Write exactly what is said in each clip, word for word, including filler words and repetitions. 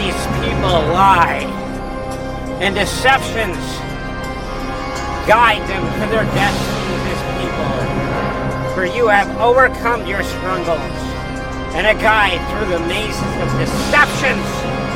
these people lie, and deceptions guide them to their destinies as people. For you have overcome your struggles, and a guide through the mazes of deceptions.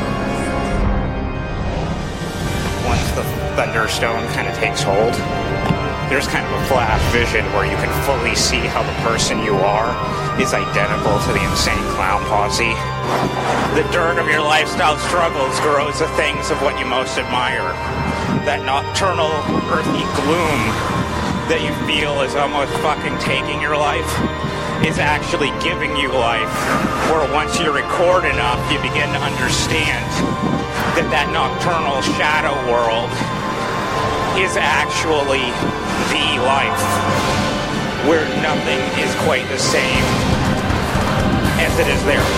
Once the Thunderstone kind of takes hold, there's kind of a flash vision where you can fully see how the person you are is identical to the insane clown posse. The dirt of your lifestyle struggles grows the things of what you most admire. That nocturnal, earthy gloom that you feel is almost fucking taking your life is actually giving you life. Where once you record enough, you begin to understand that that nocturnal shadow world is actually the life, where nothing is quite the same as it is there.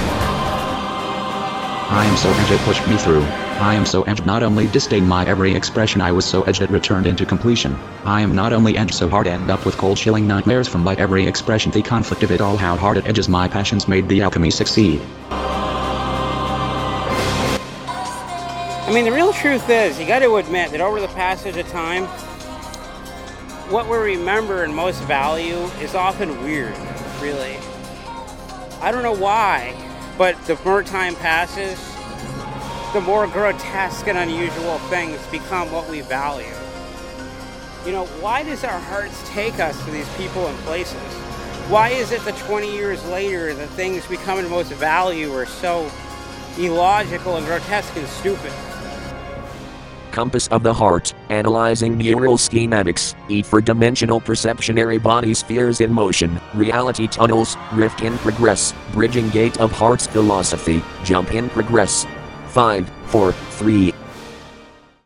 I am so edged it pushed me through. I am so edged not only disdained my every expression, I was so edged it returned into completion. I am not only edged so hard end up with cold chilling nightmares from my every expression, the conflict of it all, how hard it edges my passions made the alchemy succeed. I mean, the real truth is, you got to admit that over the passage of time, what we remember and most value is often weird, really. I don't know why, but the more time passes, the more grotesque and unusual things become what we value. You know, why does our hearts take us to these people and places? Why is it that twenty years later, the things we come to most value are so illogical and grotesque and stupid? Compass of the heart, analyzing neural schematics, E for dimensional perceptionary body spheres in motion, reality tunnels, rift in progress, bridging gate of heart's philosophy, jump in progress. five, four, three,